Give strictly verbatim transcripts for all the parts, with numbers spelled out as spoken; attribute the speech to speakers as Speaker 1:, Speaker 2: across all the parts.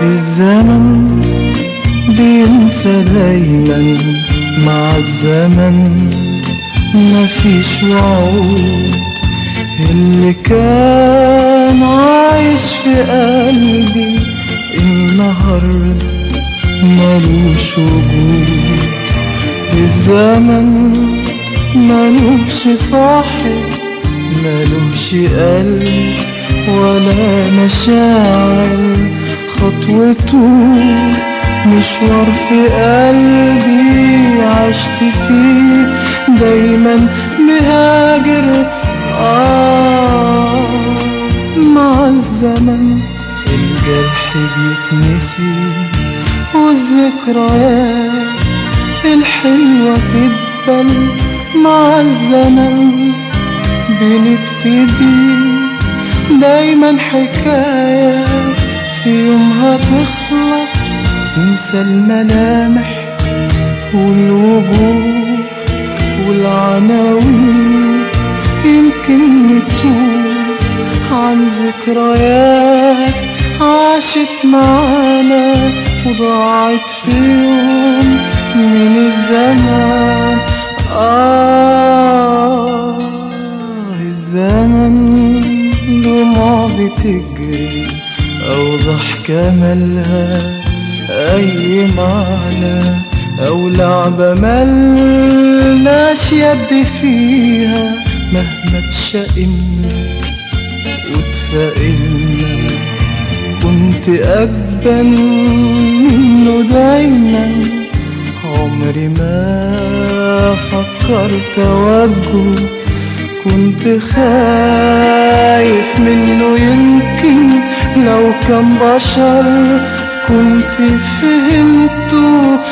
Speaker 1: الزمن بينسى دايما مع الزمن، مفيش وعود. اللي كان عايش في قلبي النهاردة ملوش وجود. الزمن ملوش صاحب، ملوش قلب ولا مشاعر. خطوته مشوار في قلبي عشت فيه دايما مهاجر. آه مع الزمن الجرح بيتنسي والذكريات الحلوة تتبل. مع الزمن بنبتدي دايما حكاية في يومها تخلص. ننسى الملامح والوجوه والعناوين، يمكن نتوه عن ذكريات عاشت معانا وضاعت في يوم من الزمان. آه الزمن دموع بتجري أو ضحكة ملها أي معنى، أو لعبة ملناش يد فيها. مهما تشقنا وتفائلنا كنت أجبن منه دايما. عمري ما فكرت أواجهه، كنت خايف منه. يمكن لو كان بشر كنت فهمته.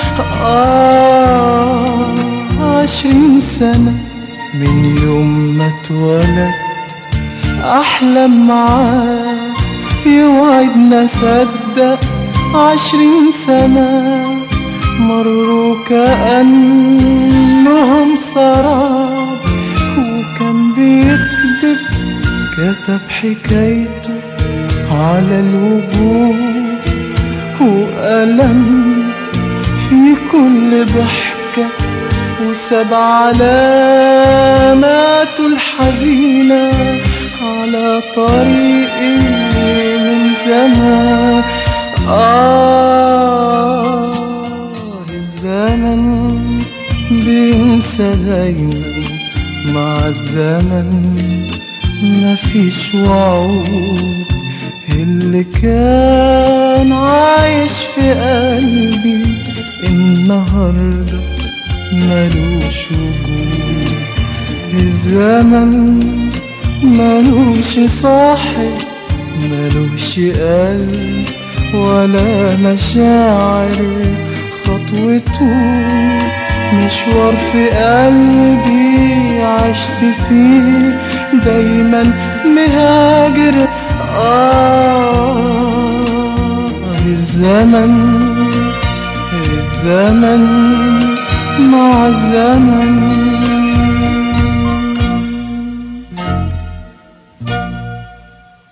Speaker 1: آه عشرين سنة من يوم ما اتولد أحلم معاه يوعدنا صدق. عشرين سنة مروا كأنهم سراب، وكان بيكذب كتب حكايته على الوجوه وألم في كل ضحكة، وساب علاماته الحزينة على طريقي من زمان. آه الزمن بينسى دايما مع الزمن، مفيش وعود. اللي كان عايش في قلبي النهاردة ملوش وجود. الزمن ملوش صاحب، ملوش قلب ولا مشاعر. خطوته مشوار في قلبي عشت فيه دايما مهاجر. آه الزمن الزمن مع الزمن